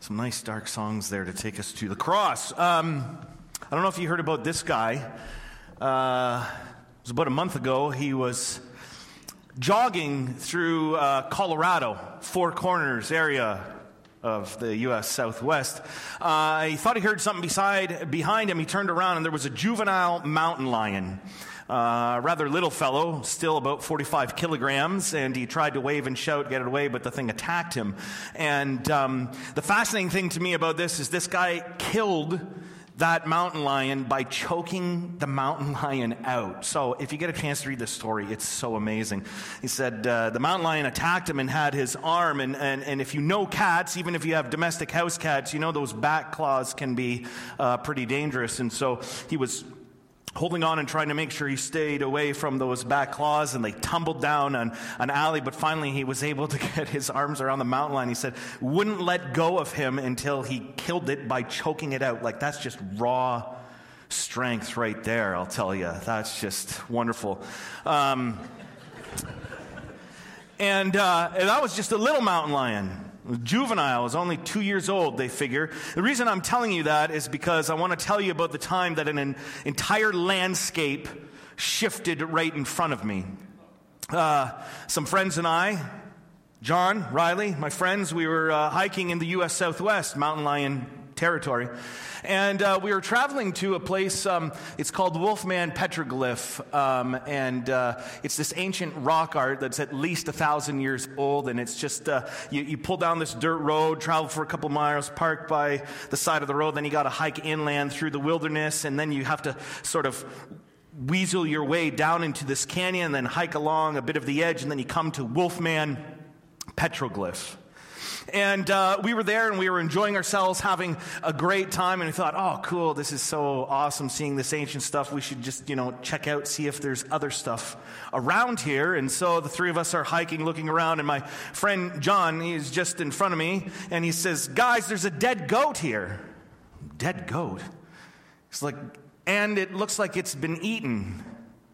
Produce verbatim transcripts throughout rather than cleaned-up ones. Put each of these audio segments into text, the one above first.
Some nice dark songs there to take us to the cross. Um, I don't know if you heard about this guy. Uh, it was about a month ago. He was jogging through uh, Colorado, Four Corners area of the U S Southwest. Uh, he thought he heard something beside, behind him. He turned around, and there was a juvenile mountain lion. Uh, rather little fellow, still about forty-five kilograms, and he tried to wave and shout, get it away, but the thing attacked him. And um, the fascinating thing to me about this is this guy killed that mountain lion by choking the mountain lion out. So if you get a chance to read this story, it's so amazing. He said uh, the mountain lion attacked him and had his arm, and, and, and if you know cats, even if you have domestic house cats, you know those back claws can be uh, pretty dangerous. And so he was holding on and trying to make sure he stayed away from those back claws, and they tumbled down an, an alley, but finally he was able to get his arms around the mountain lion. He said, wouldn't let go of him until he killed it by choking it out. Like, that's just raw strength right there, I'll tell you. That's just wonderful. Um, and, uh, and that was just a little mountain lion. Juvenile, is only two years old, they figure. The reason I'm telling you that is because I want to tell you about the time that an, an entire landscape shifted right in front of me. Uh, some friends and I, John, Riley, my friends, we were uh, hiking in the U S Southwest, mountain lion territory. And uh, we were traveling to a place, um, it's called Wolfman Petroglyph, um, and uh, it's this ancient rock art that's at least a thousand years old, and it's just, uh, you, you pull down this dirt road, travel for a couple miles, park by the side of the road, then you got to hike inland through the wilderness, and then you have to sort of weasel your way down into this canyon, and then hike along a bit of the edge, and then you come to Wolfman Petroglyph. And uh, we were there, and we were enjoying ourselves, having a great time, and we thought, oh, cool, this is so awesome, seeing this ancient stuff. We should just, you know, check out, see if there's other stuff around here. And so the three of us are hiking, looking around, and my friend John, he's just in front of me, and he says, guys, there's a dead goat here. Dead goat? It's like, and it looks like it's been eaten.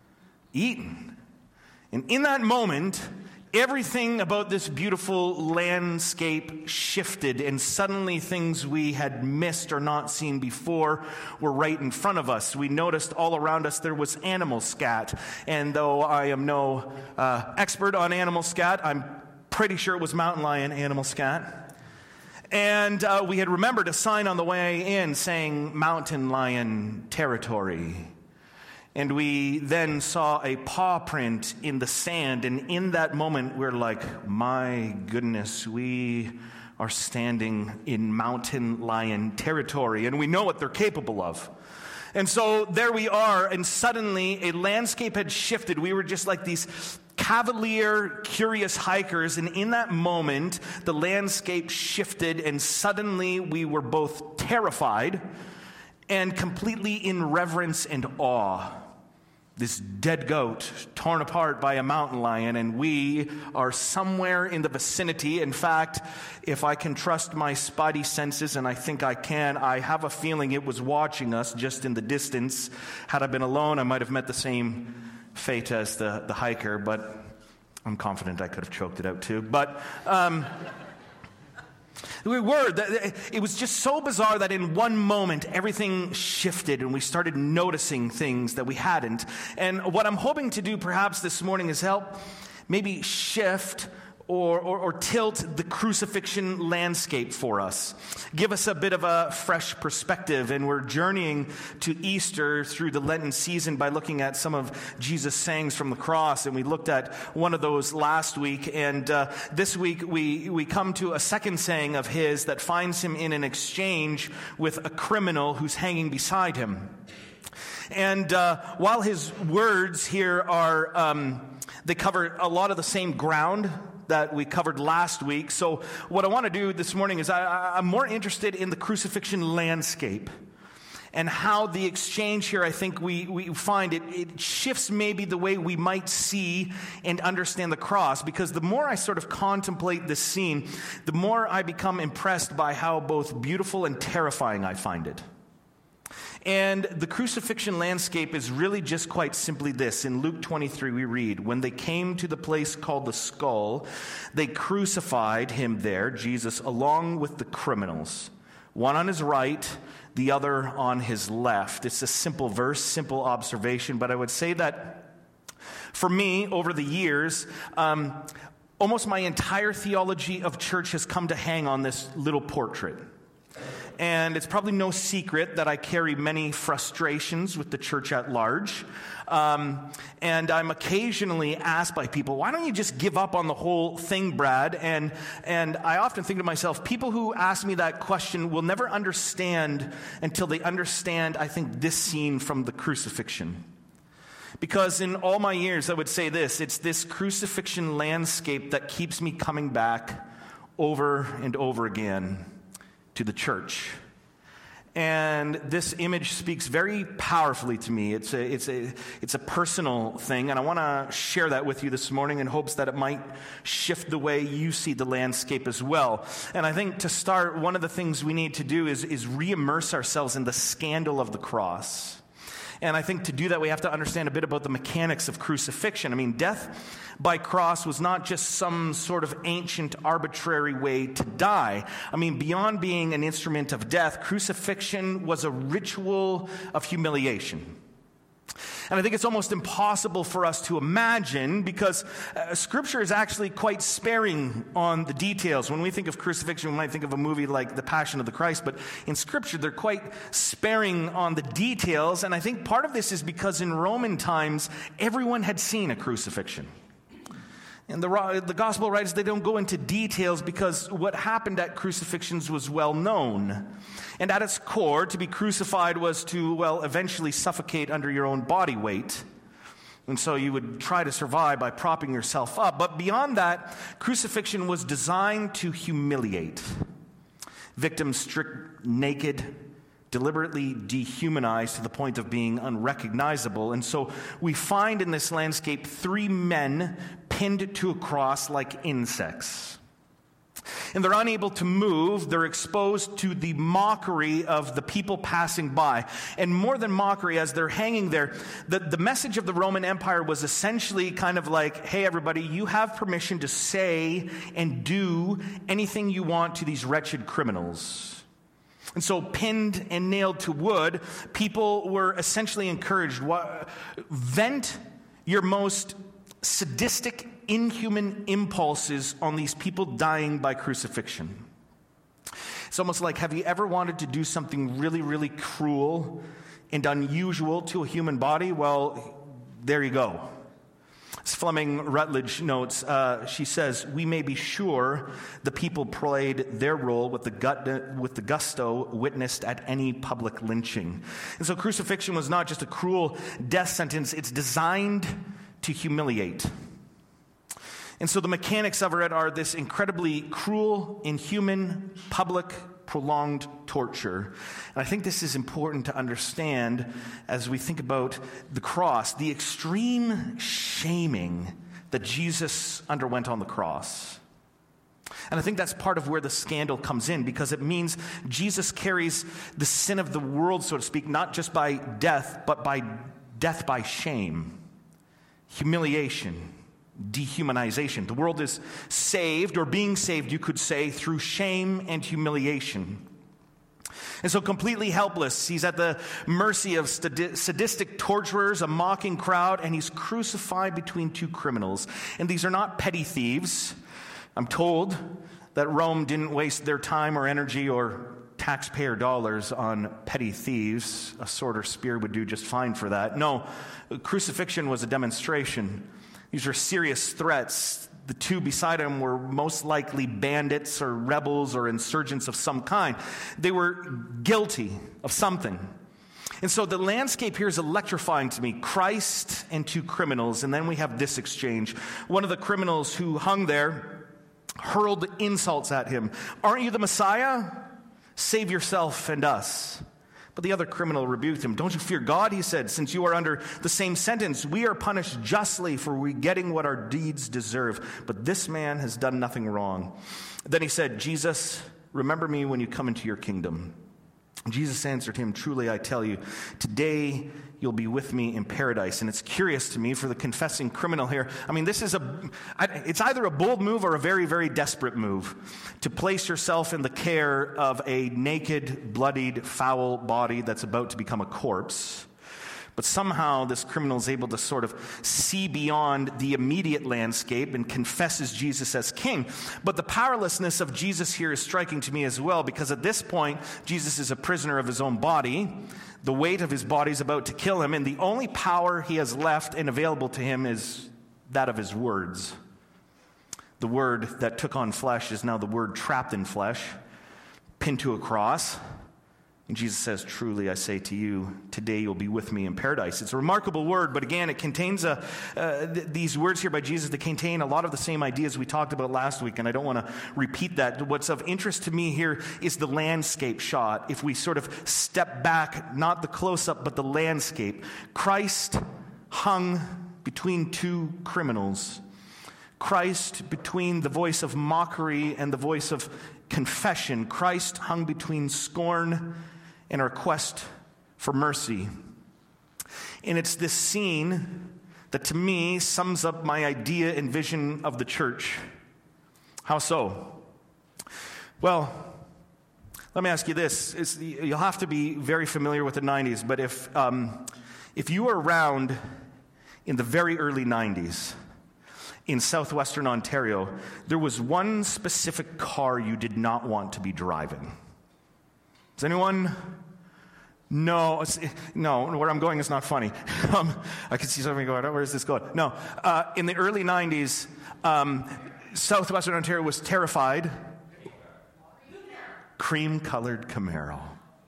Eaten. And in that moment, everything about this beautiful landscape shifted, and suddenly things we had missed or not seen before were right in front of us. We noticed all around us there was animal scat, and though I am no uh, expert on animal scat, I'm pretty sure it was mountain lion animal scat. And uh, we had remembered a sign on the way in saying mountain lion territory. And we then saw a paw print in the sand, and in that moment we're like, my goodness, we are standing in mountain lion territory, and we know what they're capable of. And so there we are, and suddenly a landscape had shifted. We were just like these cavalier, curious hikers, and in that moment the landscape shifted, and suddenly we were both terrified and completely in reverence and awe. This dead goat torn apart by a mountain lion, and we are somewhere in the vicinity. In fact, if I can trust my spidey senses, and I think I can, I have a feeling it was watching us just in the distance. Had I been alone, I might have met the same fate as the, the hiker, but I'm confident I could have choked it out too. But um, we were. It was just so bizarre that in one moment everything shifted and we started noticing things that we hadn't. And what I'm hoping to do perhaps this morning is help maybe shift Or, or, or tilt the crucifixion landscape for us. Give us a bit of a fresh perspective. And we're journeying to Easter through the Lenten season by looking at some of Jesus' sayings from the cross. And we looked at one of those last week. And uh, this week we, we come to a second saying of his that finds him in an exchange with a criminal who's hanging beside him. And uh, while his words here are, um, they cover a lot of the same ground that we covered last week. So what I want to do this morning is I, I'm more interested in the crucifixion landscape and how the exchange here, I think we, we find it, it shifts maybe the way we might see and understand the cross. Because the more I sort of contemplate this scene, the more I become impressed by how both beautiful and terrifying I find it. And the crucifixion landscape is really just quite simply this. In Luke twenty-three, we read, when they came to the place called the Skull, they crucified him there, Jesus, along with the criminals, one on his right, the other on his left. It's a simple verse, simple observation, but I would say that for me, over the years, um, almost my entire theology of church has come to hang on this little portrait. And it's probably no secret that I carry many frustrations with the church at large. Um, and I'm occasionally asked by people, why don't you just give up on the whole thing, Brad? And, and I often think to myself, people who ask me that question will never understand until they understand, I think, this scene from the crucifixion. Because in all my years, I would say this, it's this crucifixion landscape that keeps me coming back over and over again to the church. And this image speaks very powerfully to me. It's a, it's a, it's a personal thing, and I want to share that with you this morning in hopes that it might shift the way you see the landscape as well. And I think to start, one of the things we need to do is, is re-immerse ourselves in the scandal of the cross. And I think to do that, we have to understand a bit about the mechanics of crucifixion. I mean, death by cross was not just some sort of ancient, arbitrary way to die. I mean, beyond being an instrument of death, crucifixion was a ritual of humiliation. And I think it's almost impossible for us to imagine because uh, Scripture is actually quite sparing on the details. When we think of crucifixion, we might think of a movie like The Passion of the Christ, but in Scripture, they're quite sparing on the details. And I think part of this is because in Roman times, everyone had seen a crucifixion. And the, the gospel writers, they don't go into details because what happened at crucifixions was well known. And at its core, to be crucified was to, well, eventually suffocate under your own body weight. And so you would try to survive by propping yourself up. But beyond that, crucifixion was designed to humiliate. Victims stripped naked, deliberately dehumanized to the point of being unrecognizable. And so we find in this landscape three men pinned to a cross like insects. And they're unable to move. They're exposed to the mockery of the people passing by. And more than mockery, as they're hanging there, the, the message of the Roman Empire was essentially kind of like, hey, everybody, you have permission to say and do anything you want to these wretched criminals. And so pinned and nailed to wood, people were essentially encouraged, vent your most sadistic, inhuman impulses on these people dying by crucifixion. It's almost like, have you ever wanted to do something really, really cruel and unusual to a human body? Well, there you go. As Fleming Rutledge notes, uh, she says, we may be sure the people played their role with the, gut, with the gusto witnessed at any public lynching. And so crucifixion was not just a cruel death sentence, it's designed to humiliate. And so the mechanics of it are this incredibly cruel, inhuman, public, prolonged torture. And I think this is important to understand as we think about the cross, the extreme shaming that Jesus underwent on the cross. And I think that's part of where the scandal comes in, because it means Jesus carries the sin of the world, so to speak, not just by death, but by death by shame, humiliation, dehumanization. The world is saved, or being saved, you could say, through shame and humiliation. And so completely helpless, he's at the mercy of sadistic torturers, a mocking crowd, and he's crucified between two criminals. And these are not petty thieves. I'm told that Rome didn't waste their time or energy or taxpayer dollars on petty thieves. A sword or spear would do just fine for that. No, crucifixion was a demonstration. These were serious threats. The two beside him were most likely bandits or rebels or insurgents of some kind. They were guilty of something. And so the landscape here is electrifying to me. Christ and two criminals, and then we have this exchange. One of the criminals who hung there hurled insults at him. Aren't you the Messiah? Save yourself and us. But the other criminal rebuked him. Don't you fear God, he said, since you are under the same sentence. We are punished justly for we getting what our deeds deserve. But this man has done nothing wrong. Then he said, Jesus, remember me when you come into your kingdom. Jesus answered him, "Truly I tell you, today you'll be with me in paradise." And it's curious to me for the confessing criminal here. I mean, this is a, it's either a bold move or a very, very desperate move to place yourself in the care of a naked, bloodied, foul body that's about to become a corpse. But somehow this criminal is able to sort of see beyond the immediate landscape and confesses Jesus as king. But the powerlessness of Jesus here is striking to me as well, because at this point, Jesus is a prisoner of his own body. The weight of his body is about to kill him, and the only power he has left and available to him is that of his words. The word that took on flesh is now the word trapped in flesh, pinned to a cross. And Jesus says, "Truly I say to you, today you'll be with me in paradise." It's a remarkable word, but again, it contains a, uh, th- these words here by Jesus that contain a lot of the same ideas we talked about last week, and I don't want to repeat that. What's of interest to me here is the landscape shot. If we sort of step back, not the close-up, but the landscape. Christ hung between two criminals. Christ between the voice of mockery and the voice of confession. Christ hung between scorn and our quest for mercy. And it's this scene that to me sums up my idea and vision of the church. How so? Well, let me ask you this. It's, you'll have to be very familiar with the nineties, but if, um, if you were around in the very early nineties, in southwestern Ontario, there was one specific car you did not want to be driving. Does anyone? No, no, where I'm going is not funny. um, I can see somebody going, oh, where is this going? No, uh, in the early nineties, um, southwestern Ontario was terrified. Cream-colored Camaro.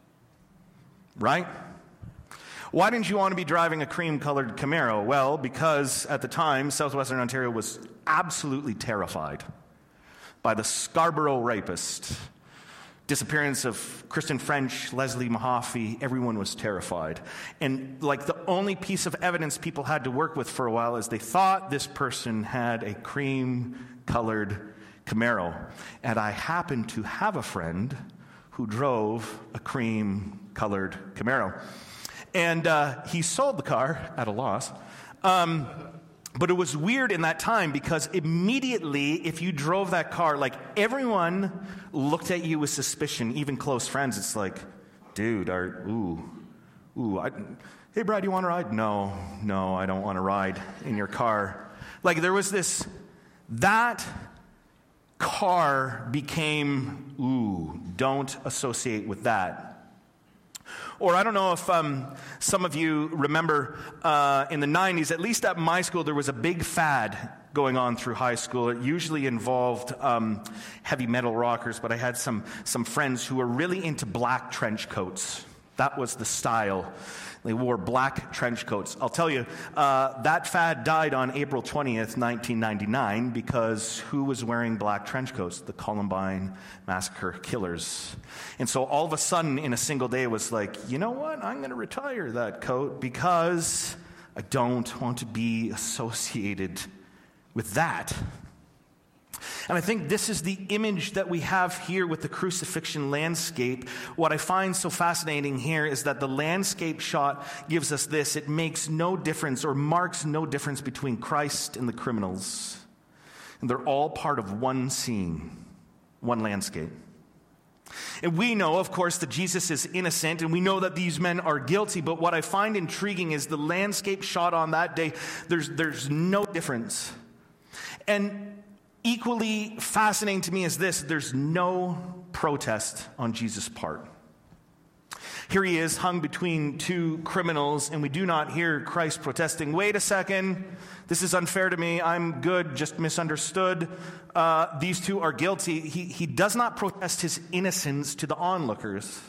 Right? Why didn't you want to be driving a cream-colored Camaro? Well, because at the time, southwestern Ontario was absolutely terrified by the Scarborough rapist. Disappearance of Kristen French, Leslie Mahaffey, everyone was terrified. And like the only piece of evidence people had to work with for a while is they thought this person had a cream-colored Camaro. And I happened to have a friend who drove a cream-colored Camaro. And uh, he sold the car at a loss. Um, but it was weird in that time because immediately, if you drove that car, like everyone looked at you with suspicion, even close friends. It's like, dude, are, ooh, ooh, I, hey, Brad, you want to ride? No, no, I don't want to ride in your car. Like there was this, that car became, ooh, don't associate with that. Or I don't know if um, some of you remember uh, in the nineties, at least at my school, there was a big fad going on through high school. It usually involved um, heavy metal rockers, but I had some, some friends who were really into black trench coats. That was the style. They wore black trench coats. I'll tell you, uh, that fad died on April twentieth, nineteen ninety-nine, because who was wearing black trench coats? The Columbine Massacre killers. And so all of a sudden, in a single day, it was like, you know what? I'm going to retire that coat because I don't want to be associated with that. And I think this is the image that we have here with the crucifixion landscape. What I find so fascinating here is that the landscape shot gives us this. It makes no difference or marks no difference between Christ and the criminals. And they're all part of one scene, one landscape. And we know, of course, that Jesus is innocent, and we know that these men are guilty, but what I find intriguing is the landscape shot on that day, there's, there's no difference. And equally fascinating to me is this: there's no protest on Jesus' part. Here he is, hung between two criminals, and we do not hear Christ protesting, wait a second, this is unfair to me, I'm good, just misunderstood. Uh, these two are guilty. He, he does not protest his innocence to the onlookers.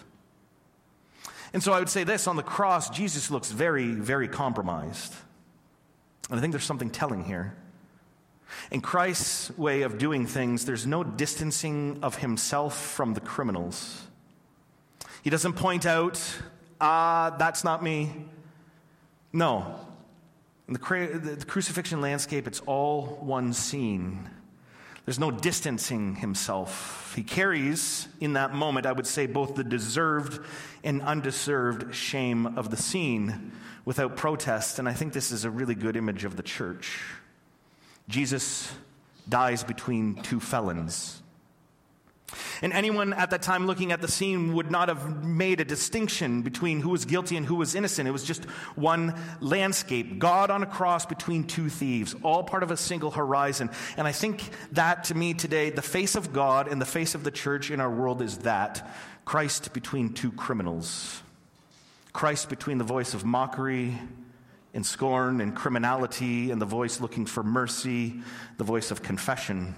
And so I would say this, on the cross, Jesus looks very, very compromised. And I think there's something telling here. In Christ's way of doing things, there's no distancing of himself from the criminals. He doesn't point out, ah, that's not me. No. In the, cru- the crucifixion landscape, it's all one scene. There's no distancing himself. He carries, in that moment, I would say, both the deserved and undeserved shame of the scene without protest. And I think this is a really good image of the church. Jesus dies between two felons. And anyone at that time looking at the scene would not have made a distinction between who was guilty and who was innocent. It was just one landscape. God on a cross between two thieves, all part of a single horizon. And I think that, to me today, the face of God and the face of the church in our world is that. Christ between two criminals. Christ between the voice of mockery and scorn and criminality and the voice looking for mercy, the voice of confession.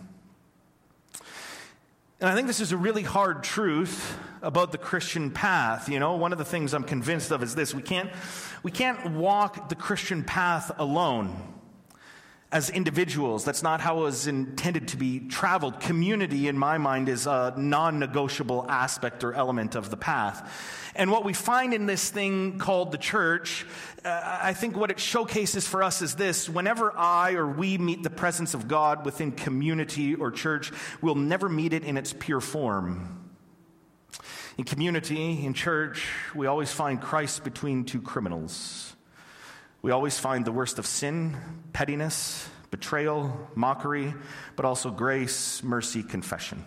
And I think this is a really hard truth about the Christian path. You know, one of the things I'm convinced of is this: we can't, we can't walk the Christian path alone as individuals. That's not how it was intended to be traveled. Community, in my mind, is a non-negotiable aspect or element of the path. And what we find in this thing called the church, uh, I think what it showcases for us is this: whenever I or we meet the presence of God within community or church, we'll never meet it in its pure form. In community, in church, we always find Christ between two criminals. We always find the worst of sin, pettiness, betrayal, mockery, but also grace, mercy, confession.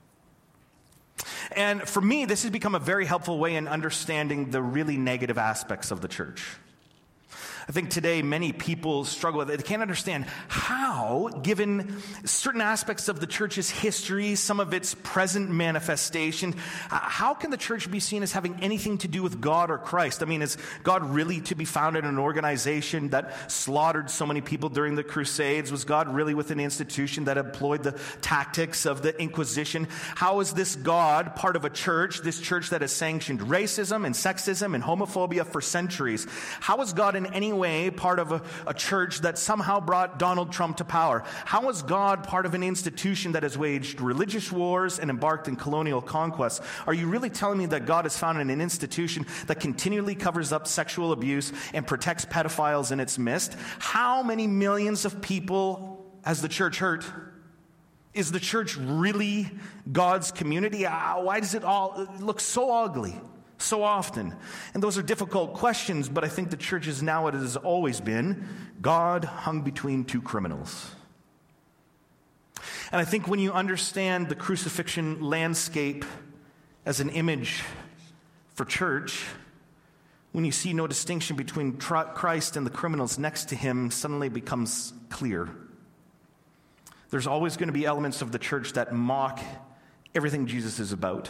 And for me, this has become a very helpful way in understanding the really negative aspects of the church. I think today many people struggle with it. They can't understand how, given certain aspects of the church's history, some of its present manifestation, how can the church be seen as having anything to do with God or Christ? I mean, is God really to be found in an organization that slaughtered so many people during the Crusades? Was God really with an institution that employed the tactics of the Inquisition? How is this God part of a church, this church that has sanctioned racism and sexism and homophobia for centuries? How is God in any way part of a, a church that somehow brought Donald Trump to power? How is God part of an institution that has waged religious wars and embarked in colonial conquests? Are you really telling me that God is found in an institution that continually covers up sexual abuse and protects pedophiles in its midst? How many millions of people has the church hurt? Is the church really God's community? Why does it all look so ugly so often? And those are difficult questions, but I think the church is now what it has always been: God hung between two criminals. And I think when you understand the crucifixion landscape as an image for church, when you see no distinction between Christ and the criminals next to him, suddenly it becomes clear. There's always going to be elements of the church that mock everything Jesus is about.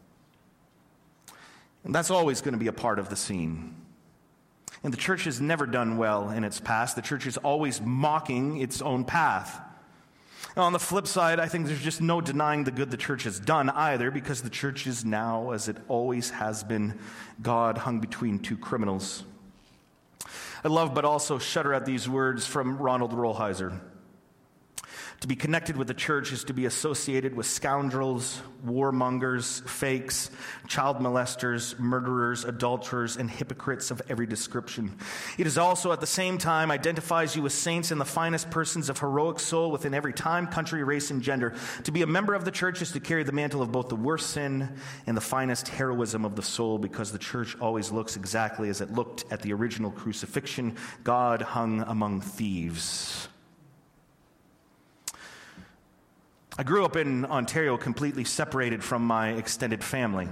And that's always going to be a part of the scene. And the church has never done well in its past. The church is always mocking its own path. Now, on the flip side, I think there's just no denying the good the church has done either, because the church is now, as it always has been, God hung between two criminals. I love but also shudder at these words from Ronald Rolheiser. To be connected with the church is to be associated with scoundrels, warmongers, fakes, child molesters, murderers, adulterers, and hypocrites of every description. It is also at the same time identifies you with saints and the finest persons of heroic soul within every time, country, race, and gender. To be a member of the church is to carry the mantle of both the worst sin and the finest heroism of the soul, because the church always looks exactly as it looked at the original crucifixion: God hung among thieves. I grew up in Ontario, completely separated from my extended family.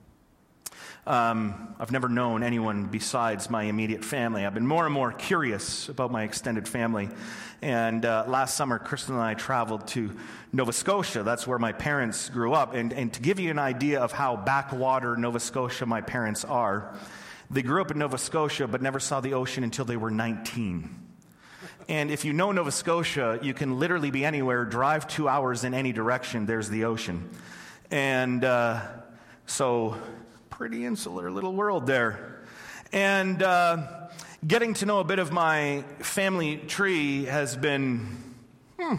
Um, I've never known anyone besides my immediate family. I've been more and more curious about my extended family. And uh, last summer, Kristen and I traveled to Nova Scotia. That's where my parents grew up. And, and to give you an idea of how backwater Nova Scotia my parents are, they grew up in Nova Scotia but never saw the ocean until they were nineteen. And if you know Nova Scotia, you can literally be anywhere, drive two hours in any direction, there's the ocean. And uh, so, pretty insular little world there. And uh, getting to know a bit of my family tree has been, hmm,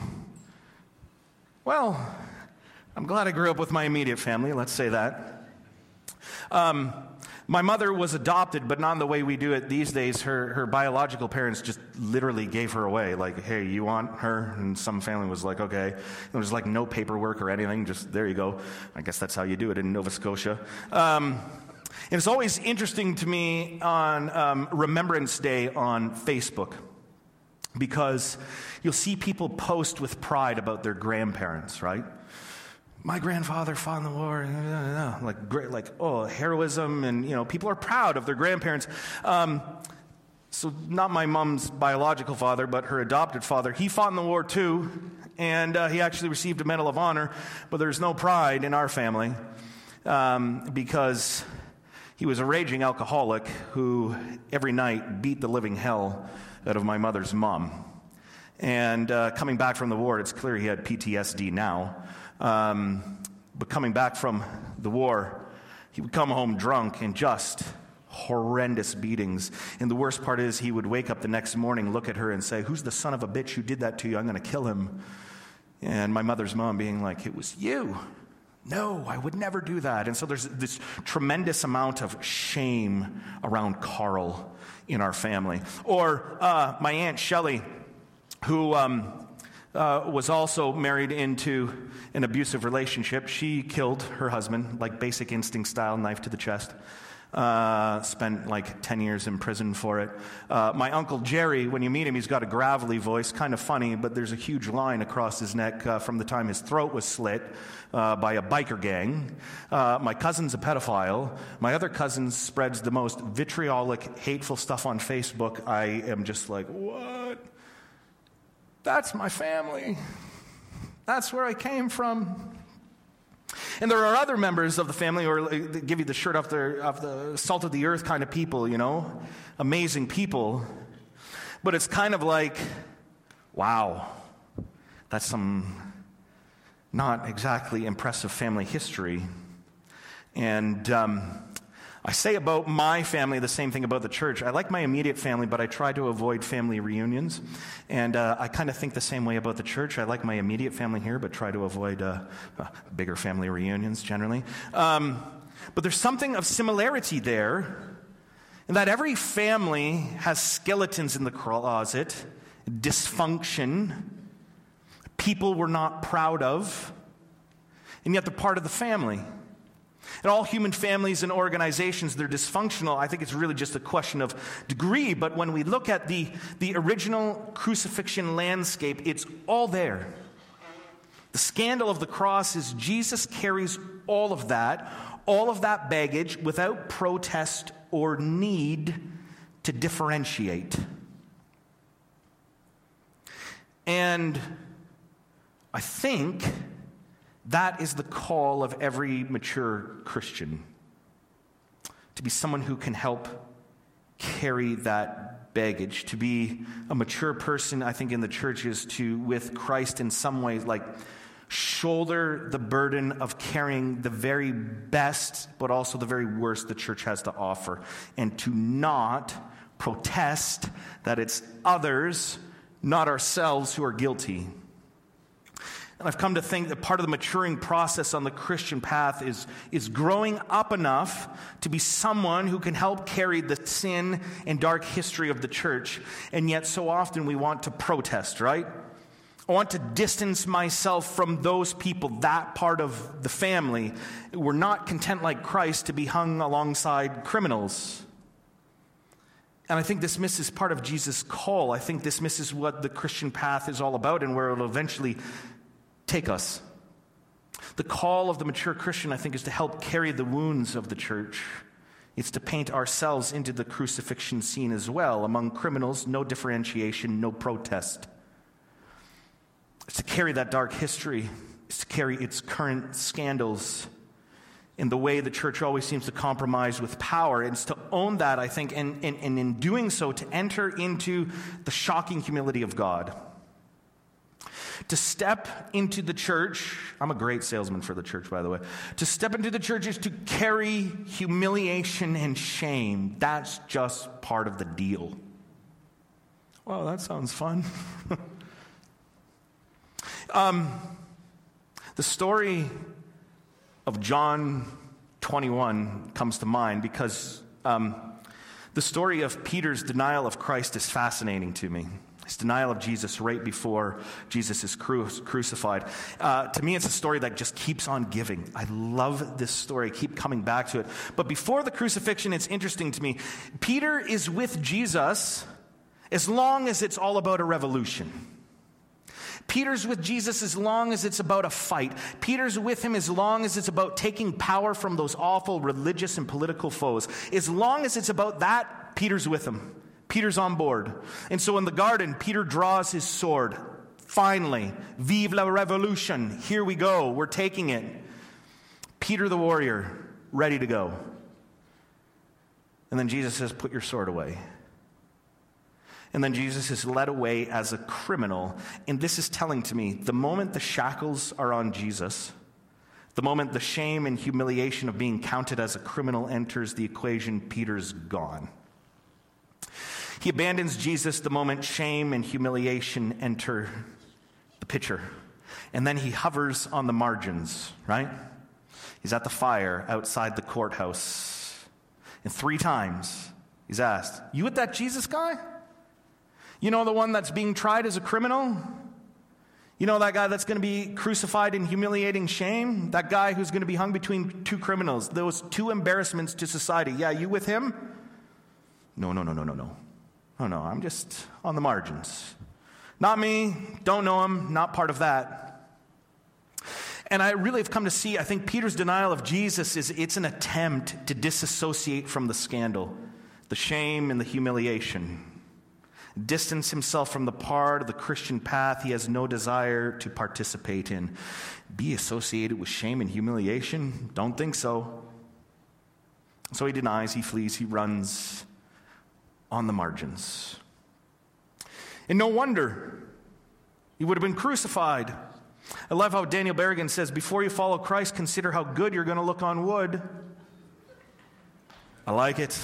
well, I'm glad I grew up with my immediate family, let's say that. Um, My mother was adopted, but not in the way we do it these days. Her her biological parents just literally gave her away. Like, hey, you want her? And some family was like, okay. There was like no paperwork or anything. Just, there you go. I guess that's how you do it in Nova Scotia. Um, and it's always interesting to me on um, Remembrance Day on Facebook, because you'll see people post with pride about their grandparents, right? My grandfather fought in the war, like great, like oh, heroism, and you know, people are proud of their grandparents. Um, so, not my mom's biological father, but her adopted father. He fought in the war too, and uh, he actually received a Medal of Honor. But there's no pride in our family um, because he was a raging alcoholic who every night beat the living hell out of my mother's mom. And uh, coming back from the war, it's clear he had P T S D now. Um, but coming back from the war, he would come home drunk and just horrendous beatings. And the worst part is he would wake up the next morning, look at her and say, "Who's the son of a bitch who did that to you? I'm going to kill him." And my mother's mom being like, "It was you." "No, I would never do that." And so there's this tremendous amount of shame around Carl in our family. Or uh, my Aunt Shelley, who um, uh, was also married into an abusive relationship. She killed her husband, like Basic Instinct style, knife to the chest. Uh, spent like ten years in prison for it. Uh, my Uncle Jerry, when you meet him, he's got a gravelly voice, kind of funny, but there's a huge line across his neck uh, from the time his throat was slit uh, by a biker gang. Uh, my cousin's a pedophile. My other cousin spreads the most vitriolic, hateful stuff on Facebook. I am just like, what? That's my family. That's where I came from. And there are other members of the family who are, they give you the shirt off the, off the salt of the earth kind of people, you know, amazing people. But it's kind of like, wow, that's some not exactly impressive family history. And um, I say about my family the same thing about the church. I like my immediate family, but I try to avoid family reunions. And uh, I kind of think the same way about the church. I like my immediate family here, but try to avoid uh, uh, bigger family reunions generally. Um, but there's something of similarity there, in that every family has skeletons in the closet, dysfunction, people we're not proud of, and yet they're part of the family. And all human families and organizations, they're dysfunctional. I think it's really just a question of degree. But when we look at the, the original crucifixion landscape, it's all there. The scandal of the cross is Jesus carries all of that, all of that baggage without protest or need to differentiate. And I think that is the call of every mature Christian, to be someone who can help carry that baggage. To be a mature person, I think, in the church is to, with Christ in some ways, like shoulder the burden of carrying the very best, but also the very worst the church has to offer, and to not protest that it's others, not ourselves, who are guilty. And I've come to think that part of the maturing process on the Christian path is, is growing up enough to be someone who can help carry the sin and dark history of the church. And yet so often we want to protest, right? I want to distance myself from those people, that part of the family. We're not content like Christ to be hung alongside criminals. And I think this misses part of Jesus' call. I think this misses what the Christian path is all about and where it'll eventually take us. The call of the mature Christian, I think, is to help carry the wounds of the church. It's to paint ourselves into the crucifixion scene as well. Among criminals, no differentiation, no protest. It's to carry that dark history. It's to carry its current scandals in the way the church always seems to compromise with power. It's to own that, I think, and, and, and in doing so, to enter into the shocking humility of God. To step into the church, I'm a great salesman for the church, by the way. To step into the church is to carry humiliation and shame. That's just part of the deal. Wow, that sounds fun. um, the story of John twenty-one comes to mind because um, the story of Peter's denial of Christ is fascinating to me. His denial of Jesus right before Jesus is cru- crucified. Uh, to me, it's a story that just keeps on giving. I love this story. I keep coming back to it. But before the crucifixion, it's interesting to me. Peter is with Jesus as long as it's all about a revolution. Peter's with Jesus as long as it's about a fight. Peter's with him as long as it's about taking power from those awful religious and political foes. As long as it's about that, Peter's with him. Peter's on board. And so in the garden, Peter draws his sword. Finally, vive la revolution. Here we go. We're taking it. Peter the warrior, ready to go. And then Jesus says, put your sword away. And then Jesus is led away as a criminal. And this is telling to me, the moment the shackles are on Jesus, the moment the shame and humiliation of being counted as a criminal enters the equation, Peter's gone. He abandons Jesus the moment shame and humiliation enter the picture. And then he hovers on the margins, right? He's at the fire outside the courthouse. And three times he's asked, you with that Jesus guy? You know, the one that's being tried as a criminal? You know, that guy that's going to be crucified in humiliating shame? That guy who's going to be hung between two criminals, those two embarrassments to society. Yeah, you with him? No, no, no, no, no, no. Oh, no, I'm just on the margins. Not me, don't know him, not part of that. And I really have come to see, I think Peter's denial of Jesus is it's an attempt to disassociate from the scandal, the shame and the humiliation. Distance himself from the part of the Christian path he has no desire to participate in. Be associated with shame and humiliation? Don't think so. So he denies, he flees, he runs on the margins. And no wonder he would have been crucified. I love how Daniel Berrigan says, before you follow Christ, consider how good you're going to look on wood. I like it.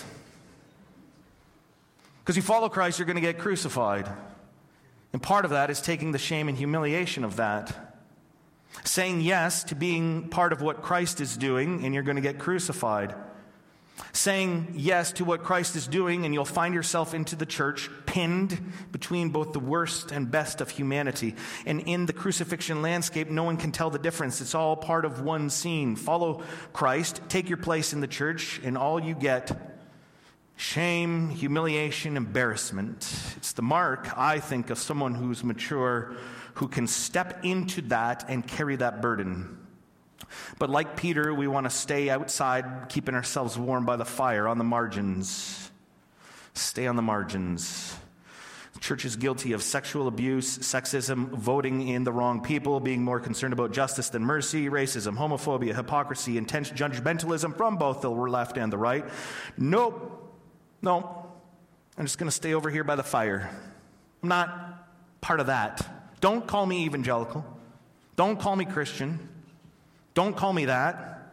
Because you follow Christ, you're going to get crucified. And part of that is taking the shame and humiliation of that. Saying yes to being part of what Christ is doing, and you're going to get crucified. Saying yes to what Christ is doing, and you'll find yourself into the church pinned between both the worst and best of humanity. And in the crucifixion landscape, no one can tell the difference. It's all part of one scene. Follow Christ, take your place in the church, and all you get, shame, humiliation, embarrassment. It's the mark, I think, of someone who's mature, who can step into that and carry that burden. But like Peter, we want to stay outside, keeping ourselves warm by the fire, on the margins. Stay on the margins. The church is guilty of sexual abuse, sexism, voting in the wrong people, being more concerned about justice than mercy, racism, homophobia, hypocrisy, intense judgmentalism from both the left and the right. Nope. No. I'm just going to stay over here by the fire. I'm not part of that. Don't call me evangelical. Don't call me Christian. Don't call me that.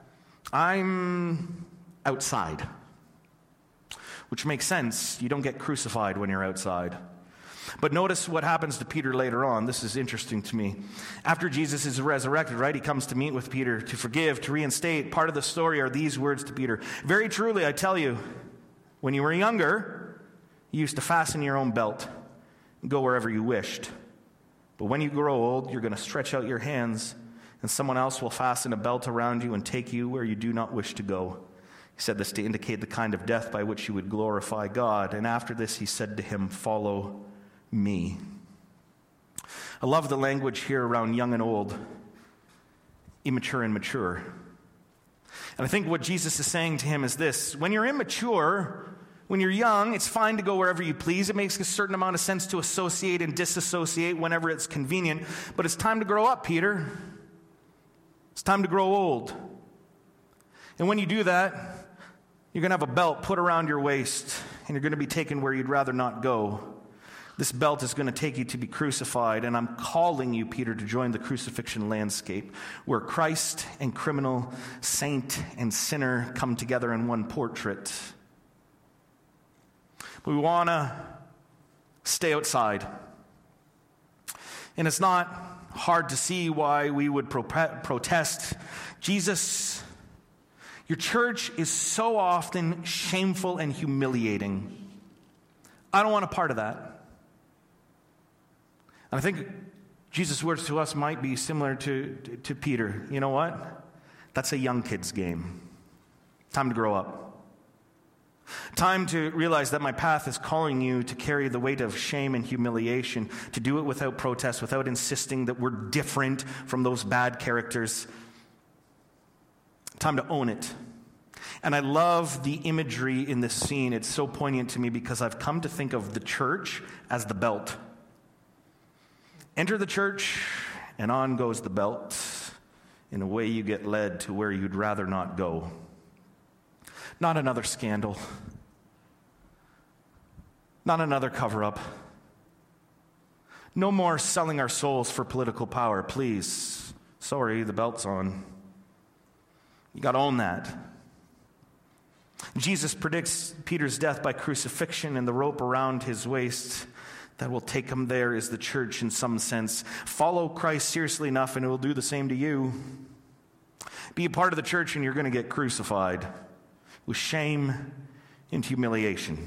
I'm outside. Which makes sense. You don't get crucified when you're outside. But notice what happens to Peter later on. This is interesting to me. After Jesus is resurrected, right, he comes to meet with Peter to forgive, to reinstate. Part of the story are these words to Peter. Very truly, I tell you, when you were younger, you used to fasten your own belt and go wherever you wished. But when you grow old, you're going to stretch out your hands, and someone else will fasten a belt around you and take you where you do not wish to go. He said this to indicate the kind of death by which you would glorify God. And after this, he said to him, follow me. I love the language here around young and old, immature and mature. And I think what Jesus is saying to him is this: when you're immature, when you're young, it's fine to go wherever you please. It makes a certain amount of sense to associate and disassociate whenever it's convenient. But it's time to grow up, Peter. It's time to grow old. And when you do that, you're going to have a belt put around your waist, and you're going to be taken where you'd rather not go. This belt is going to take you to be crucified, and I'm calling you, Peter, to join the crucifixion landscape where Christ and criminal, saint and sinner come together in one portrait. We want to stay outside. And it's not hard to see why we would pro- protest. Jesus, Your church is so often shameful and humiliating. I don't want a part of that. And I think Jesus' words to us might be similar to, to, to Peter. You know what? That's a young kid's game. Time to grow up. Time to realize that my path is calling you to carry the weight of shame and humiliation, to do it without protest, without insisting that we're different from those bad characters. Time to own it. And I love the imagery in this scene. It's so poignant to me because I've come to think of the church as the belt. Enter the church, and on goes the belt. In a way, you get led to where you'd rather not go. Not another scandal. Not another cover-up. No more selling our souls for political power, please. Sorry, the belt's on. You got to own that. Jesus predicts Peter's death by crucifixion, and the rope around his waist that will take him there is the church in some sense. Follow Christ seriously enough, and it will do the same to you. Be a part of the church, and you're going to get crucified with shame and humiliation.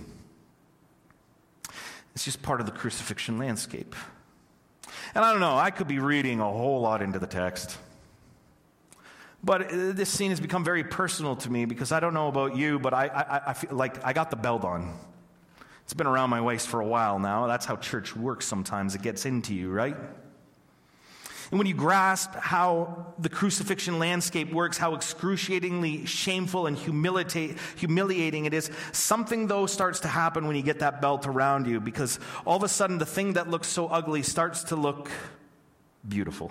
It's just part of the crucifixion landscape. And I don't know, I could be reading a whole lot into the text. But this scene has become very personal to me because I don't know about you, but I, I, I feel like I got the belt on. It's been around my waist for a while now. That's how church works sometimes. It gets into you, right? And when you grasp how the crucifixion landscape works, how excruciatingly shameful and humiliate, humiliating it is, something, though, starts to happen when you get that belt around you, because all of a sudden the thing that looks so ugly starts to look beautiful.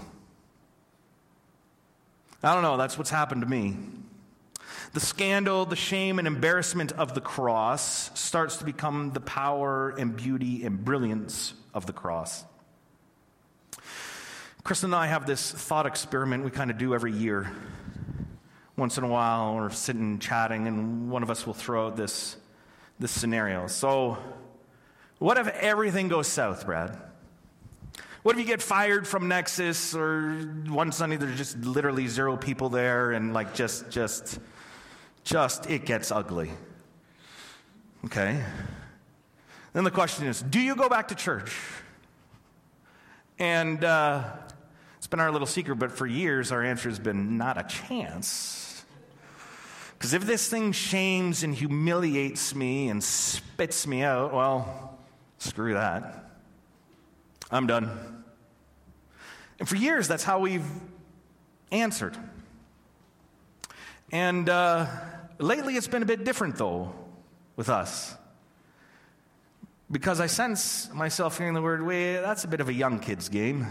I don't know, that's what's happened to me. The scandal, the shame, and embarrassment of the cross starts to become the power and beauty and brilliance of the cross. Kristen and I have this thought experiment we kind of do every year. Once in a while, we're sitting chatting, and one of us will throw out this, this scenario. So, what if everything goes south, Brad? What if you get fired from Nexus, or one Sunday there's just literally zero people there, and like just, just, just, it gets ugly? Okay. Then the question is, do you go back to church? And uh, it's been our little secret, but for years our answer has been not a chance. Because if this thing shames and humiliates me and spits me out, well, screw that. I'm done. And for years, that's how we've answered. And uh, lately, it's been a bit different, though, with us. Because I sense myself hearing the word, wait, that's a bit of a young kid's game.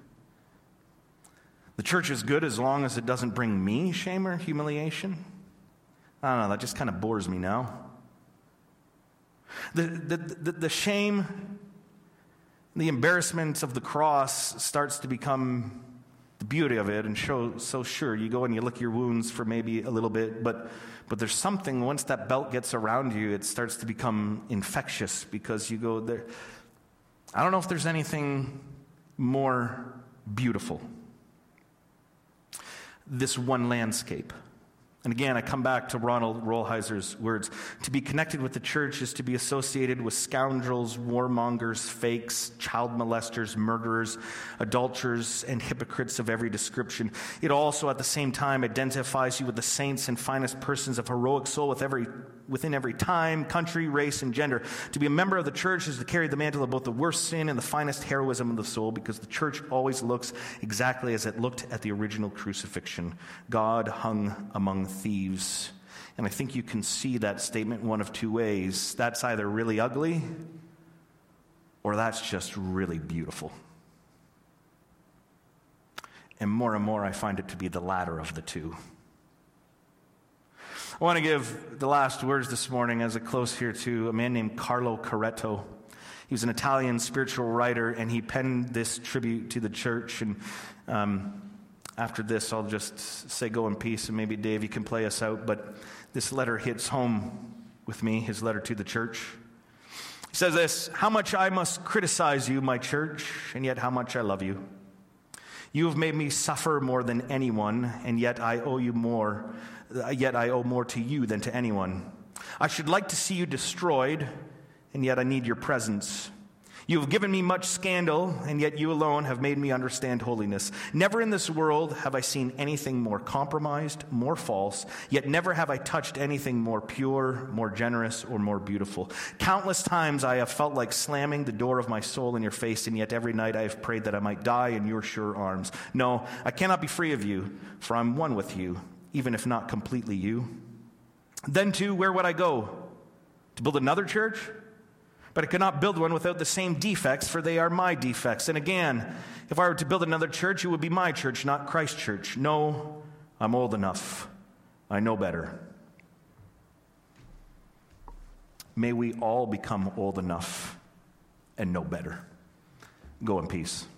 The church is good as long as it doesn't bring me shame or humiliation. I don't know, that just kind of bores me now. The, the, the, the shame, the embarrassment of the cross starts to become the beauty of it and show, so sure, you go and you lick your wounds for maybe a little bit, but But there's something, once that belt gets around you, it starts to become infectious because you go there. I don't know if there's anything more beautiful. This one landscape. And again, I come back to Ronald Rolheiser's words. To be connected with the church is to be associated with scoundrels, warmongers, fakes, child molesters, murderers, adulterers, and hypocrites of every description. It also, at the same time, identifies you with the saints and finest persons of heroic soul with every, within every time, country, race, and gender. To be a member of the church is to carry the mantle of both the worst sin and the finest heroism of the soul, because the church always looks exactly as it looked at the original crucifixion. God hung among thieves. And I think you can see that statement one of two ways. That's either really ugly or that's just really beautiful. And more and more I find it to be the latter of the two. I want to give the last words this morning as I close here to a man named Carlo Carretto. He was an Italian spiritual writer, and he penned this tribute to the church. And um, after this, I'll just say go in peace, and maybe Dave, you can play us out. But this letter hits home with me, his letter to the church. He says this: how much I must criticize you, my church, and yet how much I love you. You have made me suffer more than anyone, and yet I owe you more, yet I owe more to you than to anyone. I should like to see you destroyed, and yet I need your presence. You have given me much scandal, and yet you alone have made me understand holiness. Never in this world have I seen anything more compromised, more false, yet never have I touched anything more pure, more generous, or more beautiful. Countless times I have felt like slamming the door of my soul in your face, and yet every night I have prayed that I might die in your sure arms. No, I cannot be free of you, for I'm one with you, even if not completely you. Then too, where would I go? To build another church? But I could not build one without the same defects, for they are my defects. And again, if I were to build another church, it would be my church, not Christ's church. No, I'm old enough. I know better. May we all become old enough and know better. Go in peace.